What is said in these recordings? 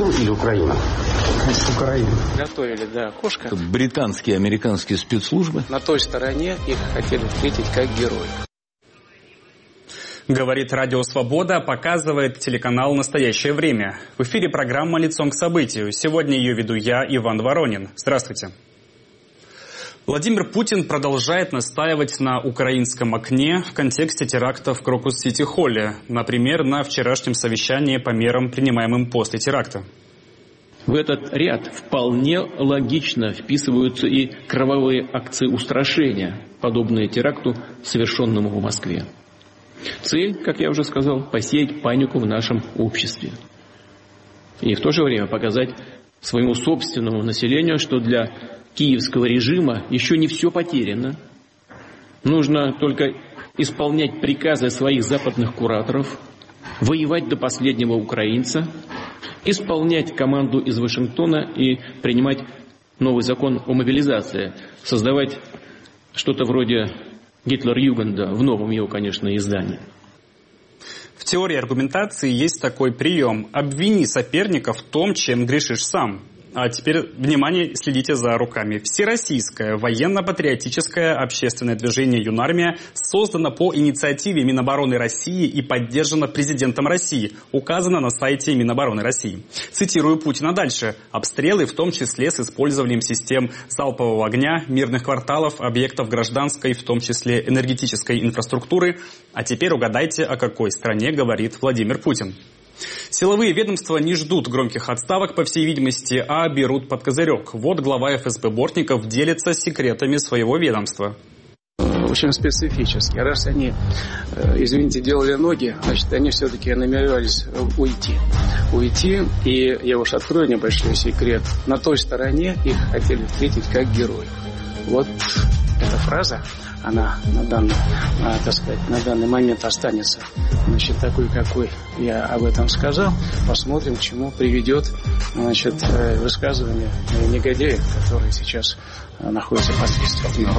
ИГИЛ или Украина? Украина. Готовили, да, окошко. Британские и американские спецслужбы. На той стороне их хотели встретить как героев. Говорит Радио Свобода, показывает телеканал «Настоящее время». В эфире программа «Лицом к событию». Сегодня ее веду я, Иван Воронин. Здравствуйте. Владимир Путин продолжает настаивать на украинском окне в контексте теракта в Крокус-Сити-Холле. Например, на вчерашнем совещании по мерам, принимаемым после теракта. В этот ряд вполне логично вписываются и кровавые акции устрашения, подобные теракту, совершенному в Москве. Цель, как я уже сказал, посеять панику в нашем обществе. И в то же время показать своему собственному населению, что для киевского режима еще не все потеряно. Нужно только исполнять приказы своих западных кураторов, воевать до последнего украинца, исполнять команду из Вашингтона и принимать новый закон о мобилизации, создавать что-то вроде Гитлер-Югенда в новом его, конечно, издании. В теории аргументации есть такой прием: обвини соперника в том, чем грешишь сам. А теперь, внимание, следите за руками. Всероссийское военно-патриотическое общественное движение «Юнармия» создано по инициативе Минобороны России и поддержано президентом России. Указано на сайте Минобороны России. Цитирую Путина дальше. Обстрелы, в том числе с использованием систем залпового огня, мирных кварталов, объектов гражданской, в том числе энергетической инфраструктуры. А теперь угадайте, о какой стране говорит Владимир Путин. Силовые ведомства не ждут громких отставок, по всей видимости, а берут под козырек. Вот глава ФСБ Бортников делится секретами своего ведомства. Очень специфически. Раз они, извините, делали ноги, значит, они все-таки намеревались уйти. И я уж открою небольшой секрет. На той стороне их хотели встретить как героев. Вот эта фраза, она на данный момент останется, значит, такой, какой я об этом сказал. Посмотрим, к чему приведет, значит, высказывание негодяев, которые сейчас находятся под следствием.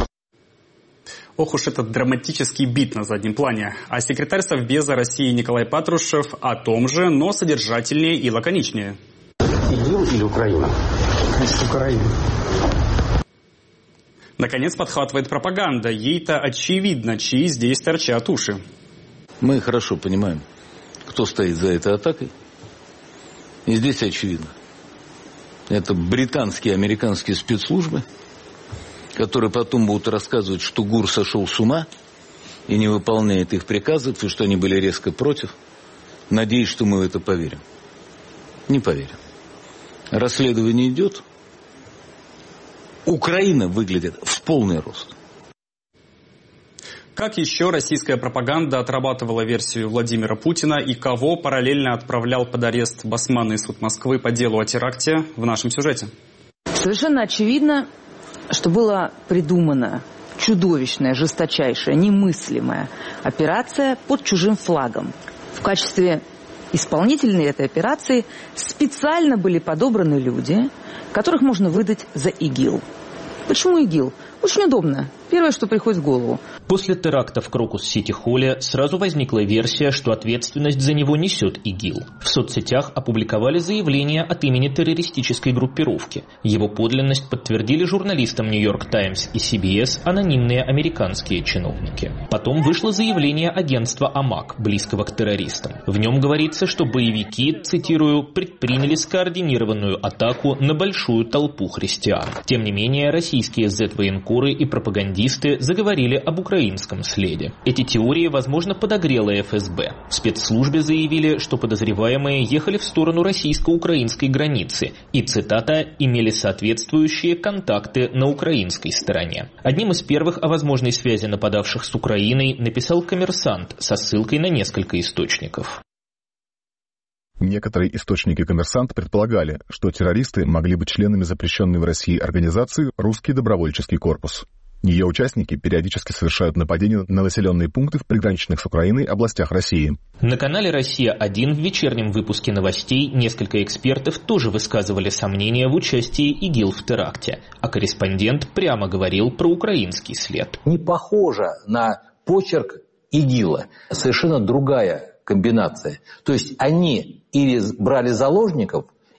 Ох уж этот драматический бит на заднем плане. А секретарь Совбеза России Николай Патрушев о том же, но содержательнее и лаконичнее. ИГИЛ или Украина? Украина. Наконец подхватывает пропаганда. Ей-то очевидно, чьи здесь торчат уши. Мы хорошо понимаем, кто стоит за этой атакой. И здесь очевидно. Это британские и американские спецслужбы, которые потом будут рассказывать, что ГУР сошел с ума и не выполняет их приказов, и что они были резко против. Надеюсь, что мы в это поверим. Не поверим. Расследование идет. Украина выглядит в полный рост. Как еще российская пропаганда отрабатывала версию Владимира Путина и кого параллельно отправлял под арест Басманный суд Москвы по делу о теракте, в нашем сюжете? Совершенно очевидно, что была придумана чудовищная, жесточайшая, немыслимая операция под чужим флагом. В качестве исполнителей этой операции специально были подобраны люди, которых можно выдать за ИГИЛ. Почему ИГИЛ? Очень удобно. Первое, что приходит в голову. После теракта в Крокус-Сити-Холле сразу возникла версия, что ответственность за него несет ИГИЛ. В соцсетях опубликовали заявление от имени террористической группировки. Его подлинность подтвердили журналистам «Нью-Йорк Таймс» и CBS анонимные американские чиновники. Потом вышло заявление агентства АМАК, близкого к террористам. В нем говорится, что боевики, цитирую, предприняли скоординированную атаку на большую толпу христиан. Тем не менее, российские зет-военкоры и пропагандисты заговорили об украинском следе. Эти теории, возможно, подогрела ФСБ. В спецслужбе заявили, что подозреваемые ехали в сторону российско-украинской границы и, цитата, имели соответствующие контакты на украинской стороне. Одним из первых о возможной связи нападавших с Украиной написал «Коммерсант» со ссылкой на несколько источников. Некоторые источники «Коммерсант» предполагали, что террористы могли быть членами запрещенной в России организации «Русский добровольческий корпус». Ее участники периодически совершают нападения на населенные пункты в приграничных с Украиной областях России. На канале «Россия-1» в вечернем выпуске новостей несколько экспертов тоже высказывали сомнения в участии ИГИЛ в теракте, а корреспондент прямо говорил про украинский след. Не похоже на почерк ИГИЛа, совершенно другая комбинация. То есть они или брали заложников,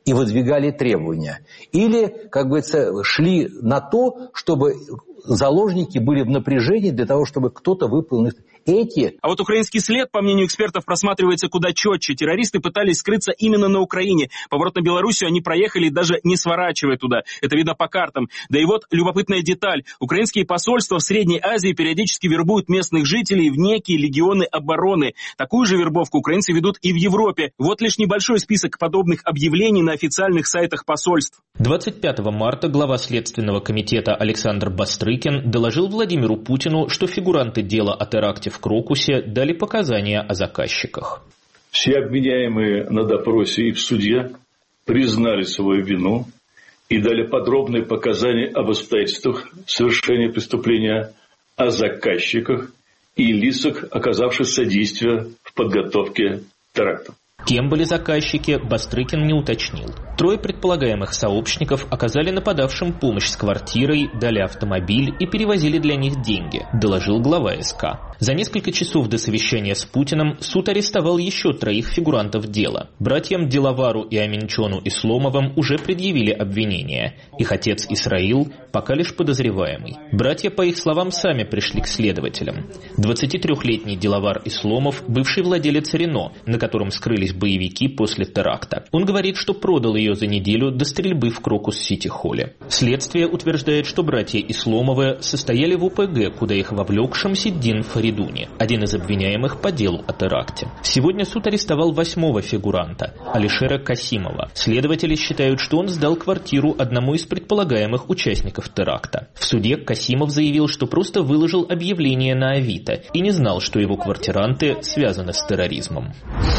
и выдвигали требования. Или, как говорится, шли на то, чтобы заложники были в напряжении для того, чтобы кто-то выполнил эти... А вот украинский след, по мнению экспертов, просматривается куда четче. Террористы пытались скрыться именно на Украине. Поворот на Белоруссию они проехали, даже не сворачивая туда. Это видно по картам. Да и вот любопытная деталь. Украинские посольства в Средней Азии периодически вербуют местных жителей в некие легионы обороны. Такую же вербовку украинцы ведут и в Европе. Вот лишь небольшой список подобных объявлений на официальных сайтах посольств. 25 марта глава Следственного комитета Александр Бастрыкин доложил Владимиру Путину, что фигуранты дела о теракте в Крокусе дали показания о заказчиках. Все обвиняемые на допросе и в суде признали свою вину и дали подробные показания об обстоятельствах совершения преступления, о заказчиках и лицах, оказавших содействие в подготовке теракта. Кем были заказчики, Бастрыкин не уточнил. Трое предполагаемых сообщников оказали нападавшим помощь с квартирой, дали автомобиль и перевозили для них деньги, доложил глава СК. За несколько часов до совещания с Путиным суд арестовал еще 3 фигурантов дела. Братьям Делавару и Аминчону Исломовым уже предъявили обвинения. Их отец Исраил пока лишь подозреваемый. Братья, по их словам, сами пришли к следователям. 23-летний Делавар Исломов – бывший владелец Рено, на котором скрылись боевики после теракта. Он говорит, что продал ее за неделю до стрельбы в Крокус-Сити-Холле. Следствие утверждает, что братья Исломовы состояли в ОПГ, куда их вовлек Шамсиддин Фаридуни, один из обвиняемых по делу о теракте. Сегодня суд арестовал 8-го фигуранта, Алишера Касимова. Следователи считают, что он сдал квартиру одному из предполагаемых участников теракта. В суде Касимов заявил, что просто выложил объявление на Авито и не знал, что его квартиранты связаны с терроризмом.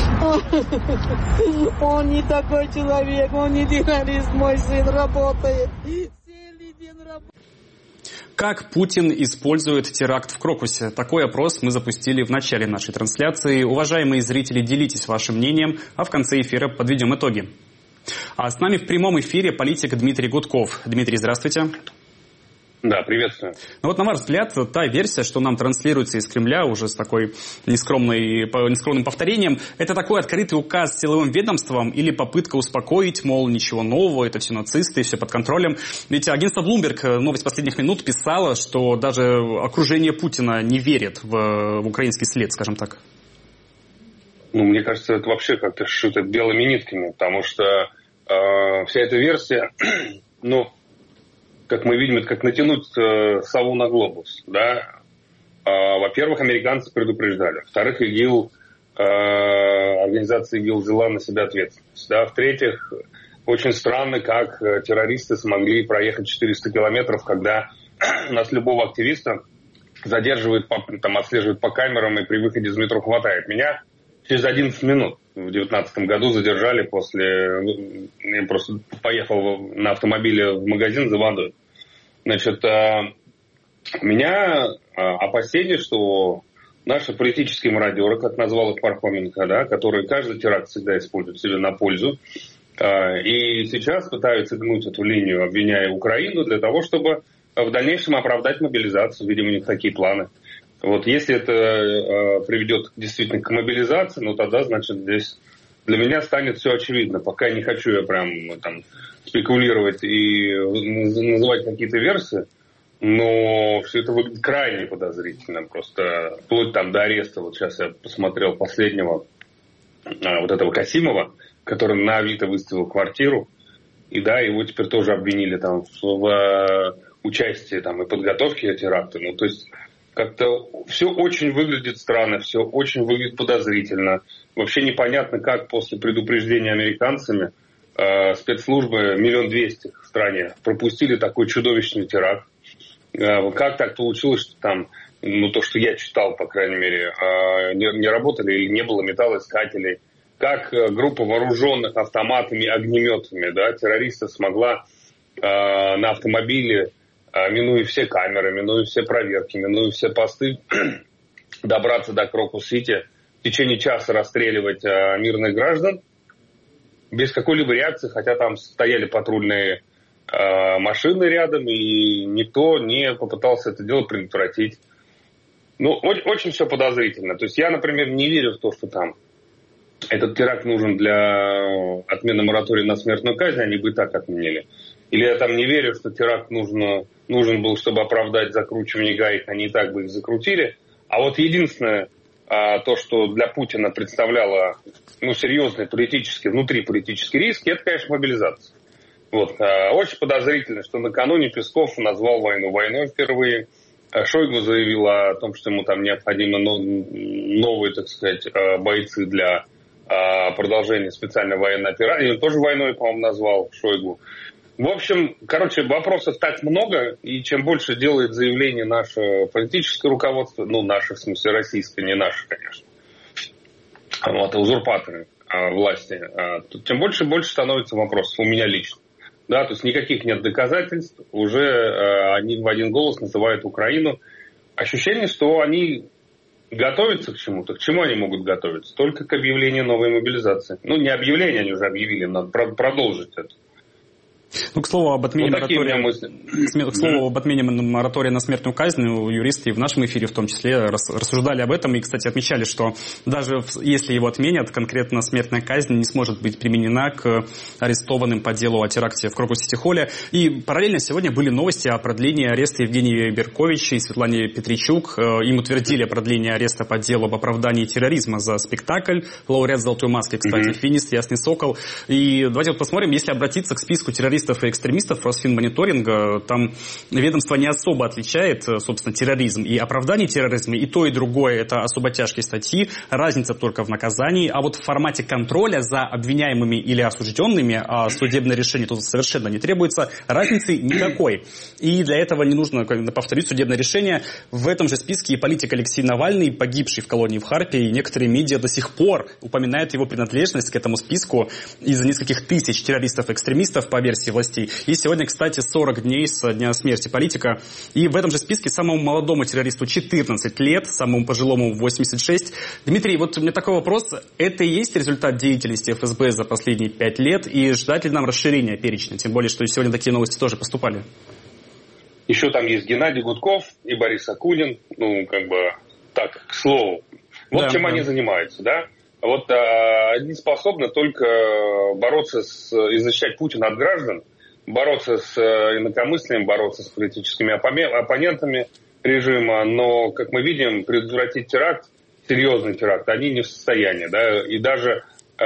Он не такой человек, он не террорист, мой сын работает. Как Путин использует теракт в Крокусе? Такой опрос мы запустили в начале нашей трансляции. Уважаемые зрители, делитесь вашим мнением, а в конце эфира подведем итоги. А с нами в прямом эфире политик Дмитрий Гудков. Дмитрий, здравствуйте. Да, приветствую. Ну вот, на ваш взгляд, та версия, что нам транслируется из Кремля уже с такой нескромным повторением, это такой открытый указ силовым ведомствам или попытка успокоить, мол, ничего нового, это все нацисты, все под контролем. Ведь агентство Bloomberg, новость последних минут, писало, что даже окружение Путина не верит в украинский след, скажем так. Ну, мне кажется, это вообще как-то шито белыми нитками, потому что вся эта версия, как мы видим, это как натянуть сову на глобус, да. Во-первых, американцы предупреждали. Во-вторых, организация ИГИЛ взяла на себя ответственность. Да. В-третьих, очень странно, как террористы смогли проехать 400 километров, когда нас любого активиста задерживают, отслеживают по камерам и при выходе из метро хватает. Меня через 11 минут в 2019 году задержали я просто поехал на автомобиле в магазин за водой. Значит, у меня опасение, что наши политические мародеры, как назвал их Пархоменко, да, которые каждый теракт всегда используют себе на пользу, и сейчас пытаются гнуть эту линию, обвиняя Украину, для того, чтобы в дальнейшем оправдать мобилизацию. Видимо, у них такие планы. Вот если это приведет действительно к мобилизации, тогда, значит, здесь для меня станет все очевидно. Пока не хочу я прям спекулировать и называть какие-то версии, но все это выглядит крайне подозрительно. Просто вплоть до ареста. Вот сейчас я посмотрел последнего вот этого Касимова, который на Авито выставил квартиру. И да, его теперь тоже обвинили в участии и подготовке теракта. То есть как-то все очень выглядит странно, все очень выглядит подозрительно. Вообще непонятно, как после предупреждения американцами спецслужбы 1 200 000 в стране пропустили такой чудовищный теракт. Как так получилось, что то, что я читал, по крайней мере, не работали или не было металлоискателей. Как группа вооруженных автоматами, огнеметами, да, террористов смогла на автомобиле, минуя все камеры, минуя все проверки, минуя все посты, добраться до Крокус-Сити, в течение часа расстреливать мирных граждан без какой-либо реакции, хотя там стояли патрульные машины рядом, и никто не попытался это дело предотвратить. Очень все подозрительно. То есть я, например, не верю в то, что там этот теракт нужен для отмены моратория на смертную казнь, они бы и так отменили. Или я там не верю, что теракт нужен был, чтобы оправдать закручивание гаек, они и так бы их закрутили. А вот единственное, то, что для Путина представляло серьезный внутриполитический риск, это, конечно, мобилизация. Вот. Очень подозрительно, что накануне Песков назвал войну войной впервые. Шойгу заявил о том, что ему там необходимы новые, так сказать, бойцы для продолжения специальной военной операции. Он тоже войной, по-моему, назвал Шойгу. В общем, вопросов так много, и чем больше делает заявление наше политическое руководство, наше, в смысле, российское, не наше, конечно, узурпаторы власти, тем больше и больше становится вопросов у меня лично. Да, то есть никаких нет доказательств, уже они в один голос называют Украину. Ощущение, что они готовятся к чему-то. К чему они могут готовиться? Только к объявлению новой мобилизации. Не объявление, они уже объявили, надо продолжить это. К слову, об отмене моратория на смертную казнь, юристы в нашем эфире в том числе рассуждали об этом и, кстати, отмечали, что даже если его отменят, конкретно смертная казнь не сможет быть применена к арестованным по делу о теракте в Крокус-Сити-Холле. И параллельно сегодня были новости о продлении ареста Евгения Берковича и Светланы Петричук. Им утвердили продление ареста по делу об оправдании терроризма за спектакль. Лауреат «Золотой маски», кстати, финист Ясный Сокол. И давайте посмотрим, если обратиться к списку террористов и экстремистов Росфинмониторинга, там ведомство не особо отличает, собственно, терроризм и оправдание терроризма, и то, и другое – это особо тяжкие статьи, разница только в наказании, а вот в формате контроля за обвиняемыми или осужденными, а судебное решение тут совершенно не требуется, разницы никакой. И для этого не нужно, повторить, судебное решение. В этом же списке и политик Алексей Навальный, погибший в колонии в Харпе, и некоторые медиа до сих пор упоминают его принадлежность к этому списку из-за нескольких тысяч террористов-экстремистов по версии властей. И сегодня, кстати, 40 дней со дня смерти политика. И в этом же списке самому молодому террористу 14 лет, самому пожилому 86. Дмитрий, вот у меня такой вопрос. Это и есть результат деятельности ФСБ за последние 5 лет? И ждать ли нам расширения перечня? Тем более, что сегодня такие новости тоже поступали. Еще там есть Геннадий Гудков и Борис Акунин. Так, к слову. Вот чем они занимаются, да? Вот они способны только бороться и защищать Путина от граждан, бороться с инакомыслием, бороться с политическими оппонентами режима, но, как мы видим, предотвратить теракт, серьезный теракт, они не в состоянии, да, и даже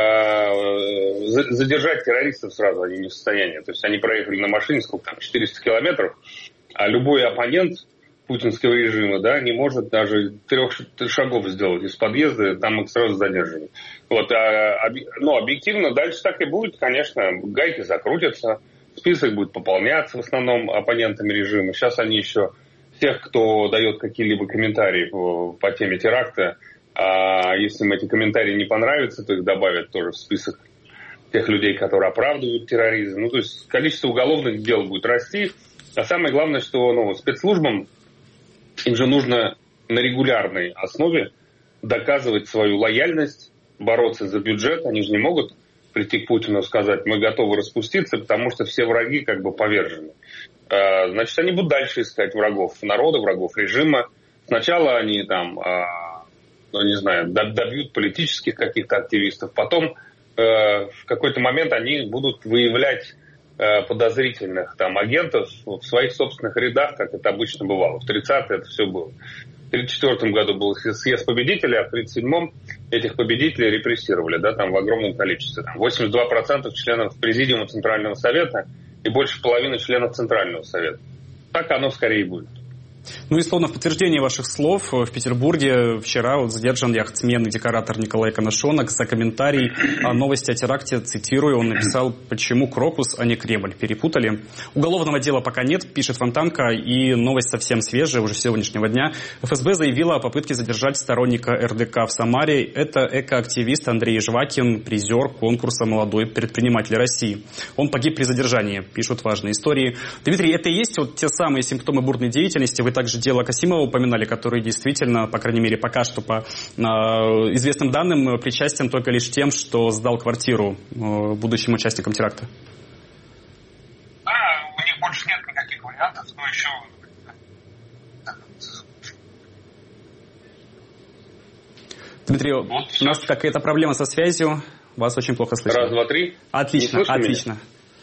задержать террористов сразу они не в состоянии. То есть они проехали на машине, 400 километров, а любой оппонент путинского режима, да, не может даже 3 шагов сделать из подъезда, там их сразу задерживают. Вот, объективно дальше так и будет, конечно, гайки закрутятся, список будет пополняться в основном оппонентами режима. Сейчас они еще тех, кто дает какие-либо комментарии по теме теракта, если им эти комментарии не понравятся, то их добавят тоже в список тех людей, которые оправдывают терроризм. То есть количество уголовных дел будет расти. А самое главное, что спецслужбам им же нужно на регулярной основе доказывать свою лояльность, бороться за бюджет. Они же не могут прийти к Путину и сказать, мы готовы распуститься, потому что все враги повержены. Значит, они будут дальше искать врагов народа, врагов режима. Сначала они добьют политических каких-то активистов, потом в какой-то момент они будут выявлять подозрительных агентов в своих собственных рядах, как это обычно бывало. В 30-е это все было. В 1934 году был съезд победителей, а в 1937-м этих победителей репрессировали, да, в огромном количестве. 82% членов Президиума Центрального Совета и больше половины членов Центрального Совета. Так оно скорее будет. И словно в подтверждение ваших слов, в Петербурге вчера задержан яхтсмен и декоратор Николай Коношонок за комментарий о новости о теракте. Цитирую, он написал, почему Крокус, а не Кремль, перепутали. Уголовного дела пока нет, пишет Фонтанка, и новость совсем свежая, уже с сегодняшнего дня. ФСБ заявила о попытке задержать сторонника РДК в Самаре. Это экоактивист Андрей Жвакин, призер конкурса «Молодой предприниматель России». Он погиб при задержании, пишут важные истории. Дмитрий, это и есть те самые симптомы бурной деятельности? Вы также дело Касимова упоминали, который действительно, по крайней мере, пока что по известным данным, причастен только лишь тем, что сдал квартиру будущим участникам теракта. Да, у них больше нет никаких вариантов, но еще... Дмитрий, у нас какая-то проблема со связью. Вас очень плохо слышно. Раз, два, три. Отлично, отлично.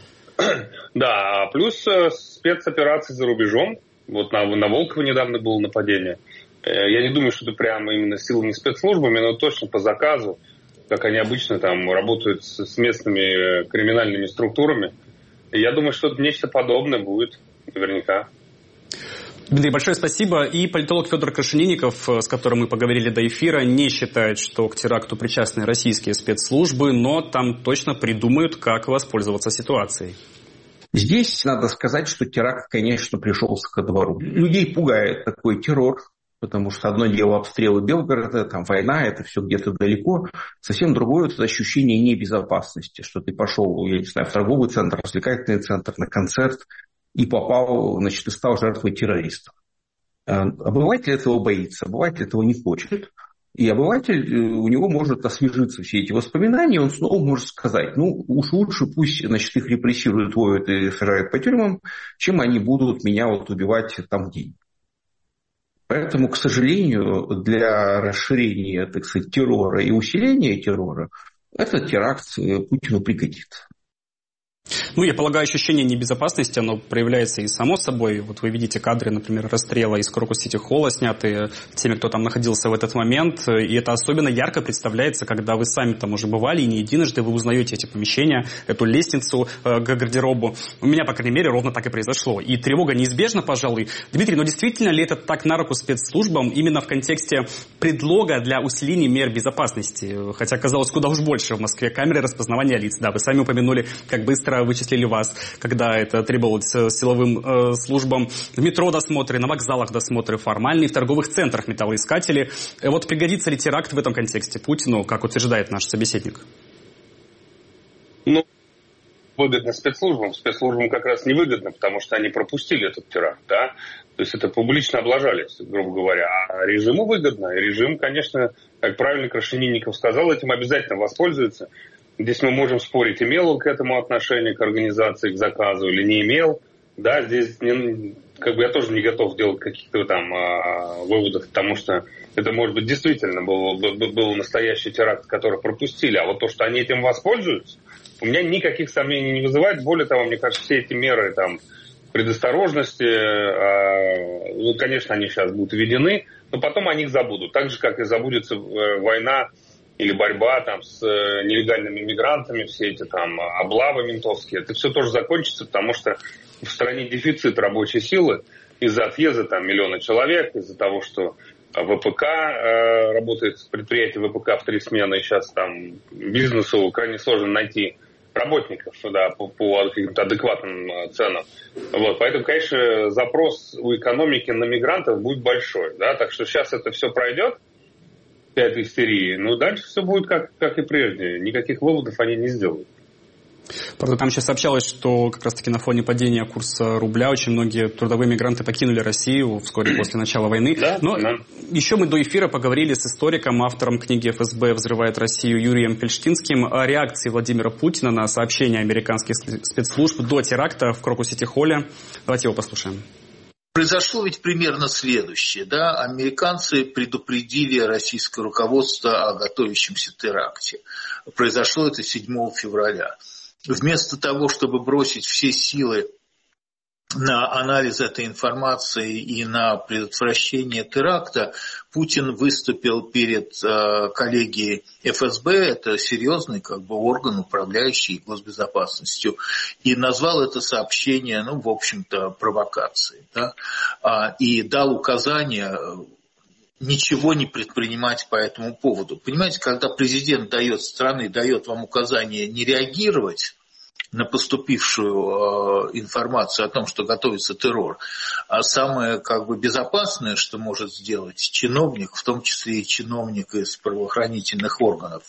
Да, плюс спецоперации за рубежом. Вот на Волково недавно было нападение. Я не думаю, что это прямо именно силами спецслужбами, но точно по заказу, как они обычно там работают с местными криминальными структурами. И я думаю, что нечто подобное будет наверняка. Дмитрий, большое спасибо. И политолог Федор Крашенинников, с которым мы поговорили до эфира, не считает, что к теракту причастны российские спецслужбы, но там точно придумают, как воспользоваться ситуацией. Здесь надо сказать, что теракт, конечно, пришелся ко двору. Людей пугает такой террор, потому что одно дело обстрелы Белгорода, там война, это все где-то далеко. Совсем другое это ощущение небезопасности, что ты пошел, я не знаю, в торговый центр, развлекательный центр, на концерт, и попал, значит, и стал жертвой террористов. Обыватель этого боится, обыватель этого не хочет. И обыватель, у него может освежиться все эти воспоминания, он снова может сказать, ну, уж лучше пусть, значит, их репрессируют, ловят и сажают по тюрьмам, чем они будут меня вот убивать там где-нибудь. Поэтому, к сожалению, для расширения, так сказать, террора и усиления террора, этот теракт Путину пригодится. Ну, я полагаю, ощущение небезопасности, оно проявляется и само собой. Вот вы видите кадры, например, расстрела из Крокус-Сити-Холла, снятые теми, кто там находился в этот момент. И это особенно ярко представляется, когда вы сами там уже бывали, и не единожды вы узнаете эти помещения, эту лестницу к гардеробу. У меня, по крайней мере, ровно так и произошло. И тревога неизбежна, пожалуй. Дмитрий, но действительно ли это так на руку спецслужбам именно в контексте предлога для усиления мер безопасности? Хотя казалось куда уж больше в Москве камеры распознавания лиц. Да, вы сами упомянули, как быстро вычислили вас, когда это требовалось силовым службам. В метро досмотры, на вокзалах досмотры формальные, в торговых центрах металлоискатели. Вот пригодится ли теракт в этом контексте Путину, как утверждает наш собеседник? Ну, выгодно спецслужбам. Спецслужбам как раз невыгодно, потому что они пропустили этот теракт, да? То есть это публично облажались, грубо говоря. А режиму выгодно. И режим, конечно, как правильно Крашенинников сказал, этим обязательно воспользуется. Здесь мы можем спорить, имел он к этому отношение, к организации, к заказу или не имел. Да, здесь как бы я тоже не готов делать каких-то там выводов, потому что это, может быть, действительно был настоящий теракт, который пропустили. А вот то, что они этим воспользуются, у меня никаких сомнений не вызывает. Более того, мне кажется, все эти меры там, предосторожности, ну, конечно, они сейчас будут введены, но потом о них забудут. Так же, как и забудется война или борьба там с нелегальными мигрантами, все эти там облавы ментовские, это все тоже закончится, потому что в стране дефицит рабочей силы из-за отъезда там миллиона человек, из-за того, что ВПК работает, предприятие ВПК в 3 смены, и сейчас там бизнесу крайне сложно найти работников, да, по каким-то адекватным ценам. Вот, поэтому, конечно, запрос у экономики на мигрантов будет большой, да, так что сейчас это все пройдет, этой истерии, но дальше все будет как и прежде. Никаких выводов они не сделают. Правда, там сейчас сообщалось, что как раз-таки на фоне падения курса рубля очень многие трудовые мигранты покинули Россию вскоре после начала войны. Да, но еще мы до эфира поговорили с историком, автором книги «ФСБ взрывает Россию» Юрием Фельштинским о реакции Владимира Путина на сообщения американских спецслужб до теракта в Крокус-Сити-Холле. Давайте его послушаем. Произошло ведь примерно следующее. Да? Американцы предупредили российское руководство о готовящемся теракте. Произошло это 7 февраля. Вместо того, чтобы бросить все силы на анализ этой информации и на предотвращение теракта, Путин выступил перед коллегией ФСБ, это серьезный орган, управляющий госбезопасностью, и назвал это сообщение, в общем-то, провокацией. Да? И дал указание ничего не предпринимать по этому поводу. Понимаете, когда президент страны дает вам указание не реагировать на поступившую информацию о том, что готовится террор, а самое безопасное, что может сделать чиновник, в том числе и чиновник из правоохранительных органов,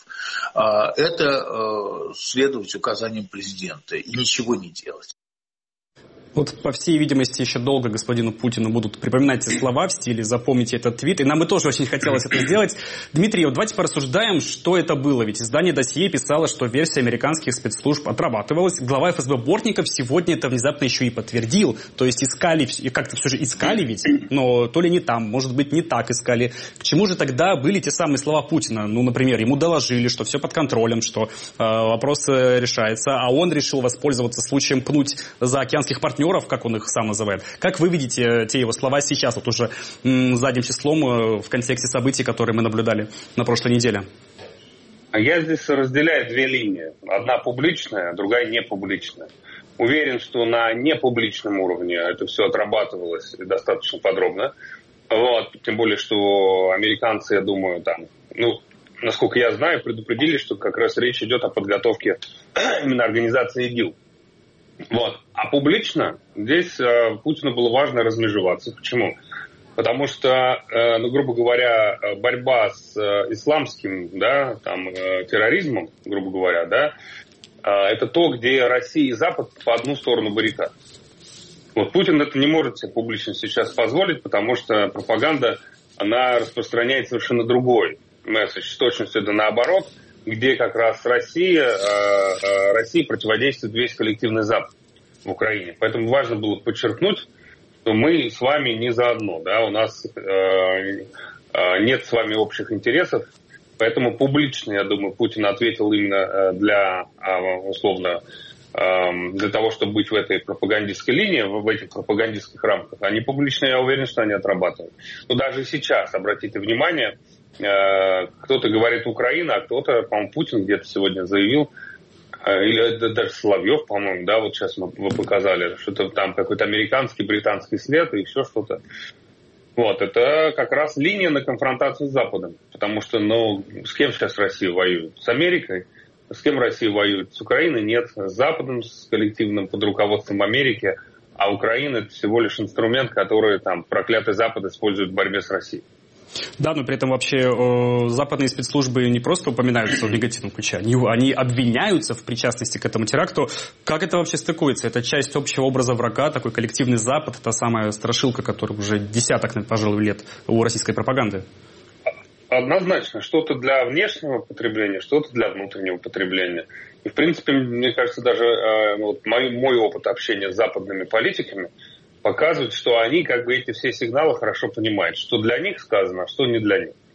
это следовать указаниям президента и ничего не делать. Вот, по всей видимости, еще долго господину Путину будут припоминать эти слова в стиле «запомните этот твит», и нам бы тоже очень хотелось это сделать. Дмитрий, вот давайте порассуждаем, что это было. Ведь издание «Досье» писало, что версия американских спецслужб отрабатывалась. Глава ФСБ Бортников сегодня это внезапно еще и подтвердил. То есть искали, и как-то все же искали ведь, но то ли не там, может быть, не так искали. К чему же тогда были те самые слова Путина? Ну, например, ему доложили, что все под контролем, что вопрос решается, а он решил воспользоваться случаем пнуть заокеанских партнеров, как он их сам называет. Как вы видите те его слова сейчас, вот уже задним числом в контексте событий, которые мы наблюдали на прошлой неделе? Я здесь разделяю две линии. Одна публичная, другая непубличная. Уверен, что на непубличном уровне это все отрабатывалось достаточно подробно. Вот. Тем более, что американцы, я думаю, там, насколько я знаю, предупредили, что как раз речь идет о подготовке именно организации ИГИЛ. Вот. А публично здесь Путину было важно размежеваться. Почему? Потому что, грубо говоря, борьба с исламским, терроризмом, грубо говоря, это то, где Россия и Запад по одну сторону баррикад. Вот Путин это не может себе публично сейчас позволить, потому что пропаганда, она распространяет совершенно другой месседж, с точностью да наоборот, где как раз России противодействует весь коллективный Запад в Украине. Поэтому важно было подчеркнуть, что мы с вами не заодно, у нас нет с вами общих интересов, поэтому публично, я думаю, Путин ответил именно для того, чтобы быть в этой пропагандистской линии, в этих пропагандистских рамках. Они публично, я уверен, что они отрабатывают. Но даже сейчас, обратите внимание, кто-то говорит Украина, а кто-то, по-моему, Путин где-то сегодня заявил, или даже Соловьев, по-моему, вот сейчас вы показали, что-то там какой-то американский, британский след и еще что-то. Вот, это как раз линия на конфронтацию с Западом. Потому что, с кем сейчас Россия воюет? С Америкой? С кем Россия воюет? С Украиной? Нет. С Западом, с коллективным под руководством Америки. А Украина – это всего лишь инструмент, который проклятый Запад использует в борьбе с Россией. Да, но при этом вообще западные спецслужбы не просто упоминаются в негативном ключе, они обвиняются в причастности к этому теракту. Как это вообще стыкуется? Это часть общего образа врага, такой коллективный Запад, та самая страшилка, которая уже десяток, пожалуй, лет у российской пропаганды? Однозначно. Что-то для внешнего потребления, что-то для внутреннего потребления. И, в принципе, мне кажется, даже мой опыт общения с западными политиками показывает, что они эти все сигналы хорошо понимают, что для них сказано, а что не для них.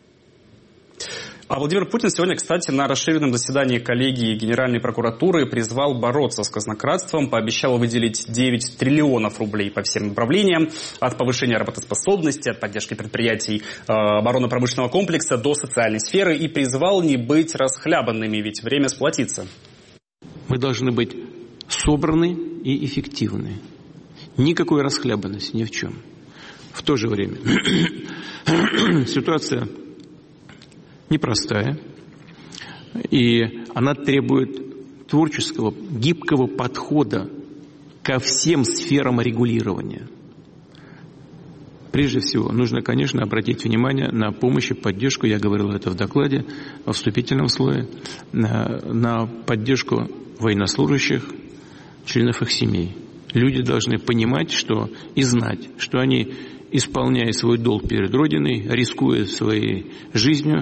А Владимир Путин сегодня, кстати, на расширенном заседании коллегии Генеральной прокуратуры призвал бороться с казнократством, пообещал выделить 9 триллионов рублей по всем направлениям, от повышения работоспособности, от поддержки предприятий оборонно-промышленного комплекса до социальной сферы, и призвал не быть расхлябанными, ведь время сплотиться. Мы должны быть собраны и эффективны. Никакой расхлябанности ни в чем. В то же время ситуация непростая, и она требует творческого, гибкого подхода ко всем сферам регулирования. Прежде всего, нужно, конечно, обратить внимание на помощь и поддержку, я говорил это в докладе, во вступительном слое, на поддержку военнослужащих, членов их семей. Люди должны понимать, и знать, что они, исполняя свой долг перед Родиной, рискуя своей жизнью,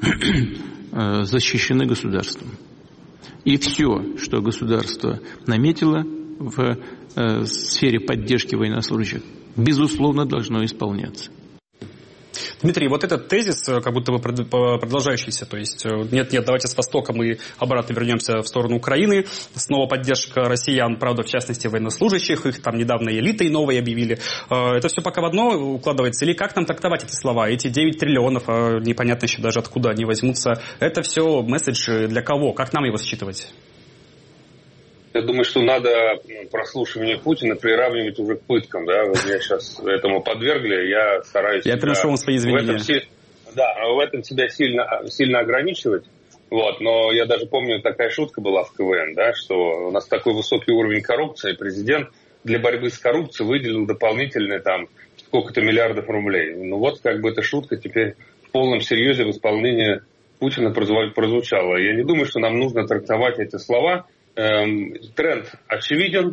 защищены государством. И все, что государство наметило в сфере поддержки военнослужащих, безусловно, должно исполняться. Дмитрий, вот этот тезис, как будто бы продолжающийся, то есть нет, давайте с Востока мы обратно вернемся в сторону Украины, снова поддержка россиян, правда, в частности, военнослужащих, их там недавно элитой новой объявили. Это все пока в одно укладывается, или как нам трактовать эти слова? Эти 9 триллионов, непонятно еще даже откуда они возьмутся, это все месседж для кого? Как нам его считывать? Я думаю, что надо прослушивание Путина приравнивать уже к пыткам, Вы меня сейчас этому подвергли, я стараюсь... Я приношу вам свои извинения. В этом себя сильно ограничивать. Но я даже помню, такая шутка была в КВН, что у нас такой высокий уровень коррупции, президент для борьбы с коррупцией выделил дополнительные сколько-то миллиардов рублей. Эта шутка теперь в полном серьезе в исполнении Путина прозвучала. Я не думаю, что нам нужно трактовать эти слова. Тренд очевиден,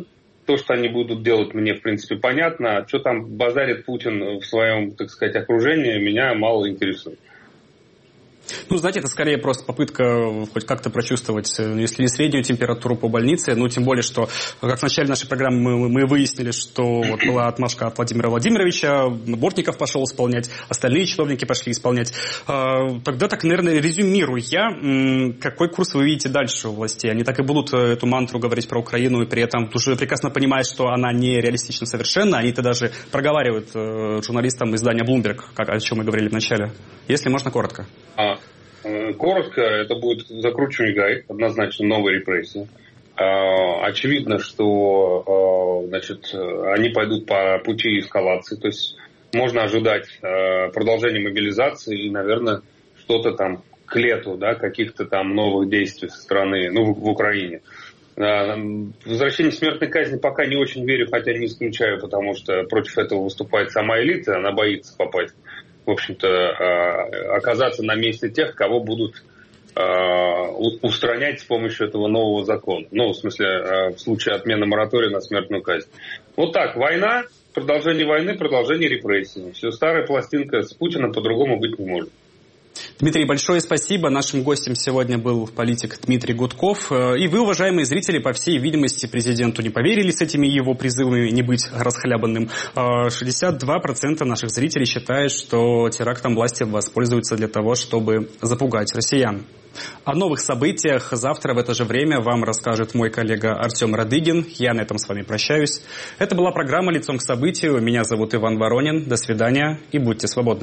То, что они будут делать, мне, в принципе, понятно. Что там базарит Путин в своем, так сказать, окружении, меня мало интересует. Ну, знаете, это скорее просто попытка хоть как-то прочувствовать, если не среднюю температуру по больнице, ну, тем более, что, как в начале нашей программы мы выяснили, что вот была отмашка от Владимира Владимировича, Бортников пошел исполнять, остальные чиновники пошли исполнять. Тогда так, наверное, резюмируя, какой курс вы видите дальше у властей? Они так и будут эту мантру говорить про Украину, и при этом уже прекрасно понимая, что она не реалистична совершенно, они-то даже проговаривают журналистам издания Bloomberg, о чем мы говорили в начале. Если можно, коротко. Коротко, это будет закручивание гаек, однозначно новые репрессии. Очевидно, что значит, они пойдут по пути эскалации, то есть можно ожидать продолжения мобилизации и, наверное, что-то там к лету, да, каких-то там новых действий со стороны, ну, в Украине. Возвращение смертной казни пока не очень верю, хотя не исключаю, потому что против этого выступает сама элита, она боится попасть, в общем-то, оказаться на месте тех, кого будут устранять с помощью этого нового закона. Ну, в смысле, в случае отмены моратория на смертную казнь. Вот так, война, продолжение войны, продолжение репрессий. Все, старая пластинка с Путиным по-другому быть не может. Дмитрий, большое спасибо. Нашим гостем сегодня был политик Дмитрий Гудков. И вы, уважаемые зрители, по всей видимости, президенту не поверили с этими его призывами не быть расхлябанным. 62% наших зрителей считают, что терактом власти воспользуются для того, чтобы запугать россиян. О новых событиях завтра в это же время вам расскажет мой коллега Артем Радыгин. Я на этом с вами прощаюсь. Это была программа «Лицом к событию». Меня зовут Иван Воронин. До свидания и будьте свободны.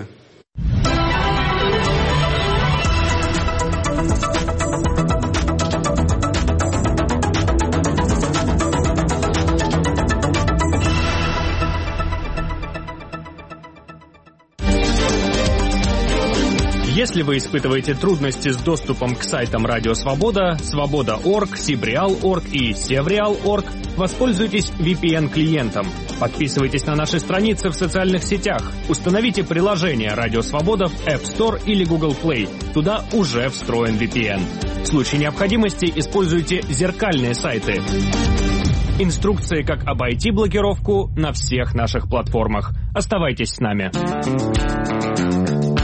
Если вы испытываете трудности с доступом к сайтам Радио Свобода, Свобода.орг, Сибреал.орг и Севреал.орг, воспользуйтесь VPN-клиентом. Подписывайтесь на наши страницы в социальных сетях. Установите приложение Радио Свобода в App Store или Google Play. Туда уже встроен VPN. В случае необходимости используйте зеркальные сайты. Инструкции, как обойти блокировку, на всех наших платформах. Оставайтесь с нами.